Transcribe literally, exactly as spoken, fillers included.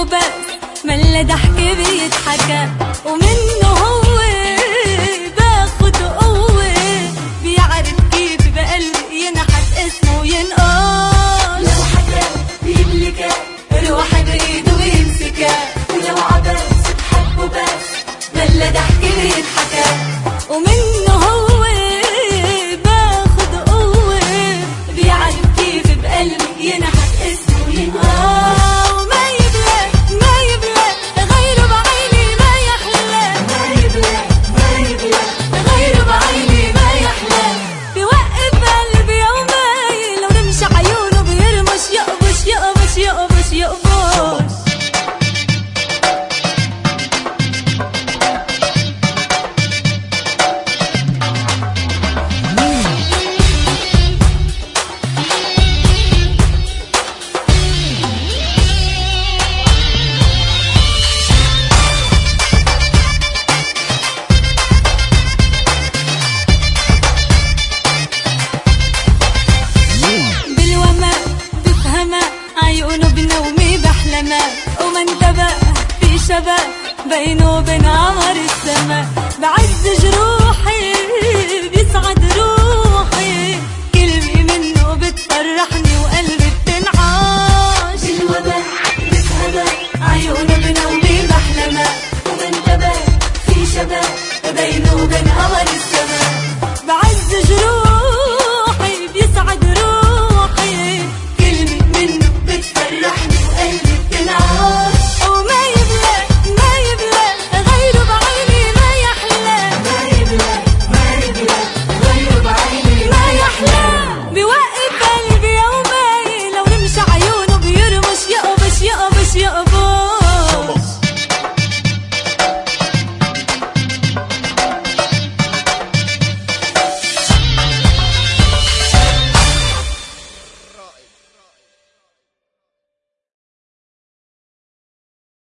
وبس، ملا ضحكي بيتحكى ومنه هو باخد قوة، بيعرف كيف بقلبي ينحت اسمه وينقال، لو حكى بيملكه روحي بايده ويمسكها، ولو عبس بحبه بس، ملا ضحكي بيتحكى ومنه هو باخد قوة، بيعرف كيف بقلبي ينحت اسمه وينقال، عيونه بنومي بحلمه، وما انتبه في شبه بينه وبين عمر السما، بعز جروح